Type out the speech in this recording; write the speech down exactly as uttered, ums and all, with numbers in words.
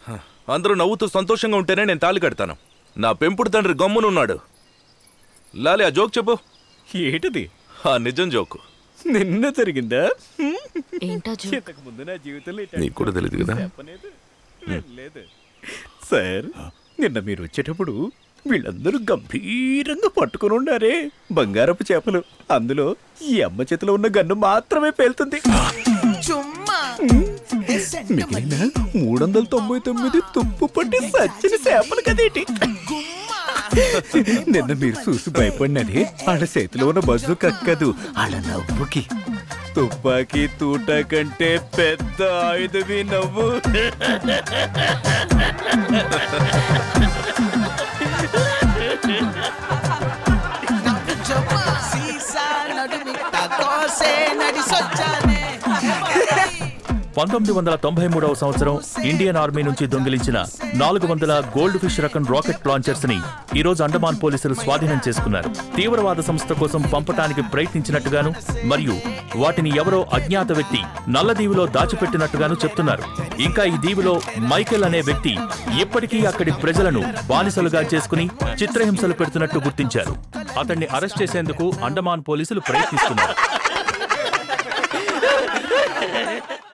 అందరూ నవ్వుతూ సంతోషంగా ఉంటేనే నేను తాళి కడతాను. నా పెంపుడు తండ్రి గమ్మునున్నాడు. లాలి, ఆ జోక్ చెప్పు. ఏంటిది? ఆ నిజం జోకు. నిన్న జరిగిందా? ఇంతకు ముందు నా జీవితంలో నీకు కూడా తెలియదు కదా. లేదు సార్, నిన్న మీరు వచ్చేటప్పుడు వీళ్ళందరూ గంభీరంగా పట్టుకుని ఉన్నారే బంగారపు చేపలు. అందులో ఈ అమ్మ చేతిలో ఉన్న గన్ను మాత్రమే పేలుతుంది. మిగిలిన మూడు వందల తొంభై తొమ్మిది తుప్పు పట్టి సచ్చిన చేపలు కదేటి. నిన్న మీరు చూసి భయపడినది వాళ్ళ చేతిలో ఉన్న బజ్జు కక్కదు, వాళ్ళ నవ్వుకి. తుపాకీ తూట కంటే పెద్ద ఆయుధవి నవ్వు. పంతొమ్మిది వందల తొంభై మూడవ సంవత్సరం ఇండియన్ ఆర్మీ నుంచి దొంగిలించిన నాలుగు వందల గోల్డ్ ఫిష్ రకం రాకెట్ లాంచర్స్ ని ఈ రోజు అండమాన్ పోలీసులు స్వాధీనం చేసుకున్నారు. తీవ్రవాద సంస్థ కోసం పంపటానికి ప్రయత్నించినట్టుగాను మరియు వాటిని ఎవరో అజ్ఞాత వ్యక్తి నల్లదీవిలో దాచిపెట్టినట్టుగాను చెప్తున్నారు. ఇంకా ఈ దీవిలో మైకేల్ అనే వ్యక్తి ఇప్పటికీ అక్కడి ప్రజలను బానిసలుగా చేసుకుని చిత్రహింసలు పెడుతున్నట్టు గుర్తించారు. అతన్ని అరెస్ట్ చేసేందుకు అండమాన్ పోలీసులు ప్రయత్నిస్తున్నారు.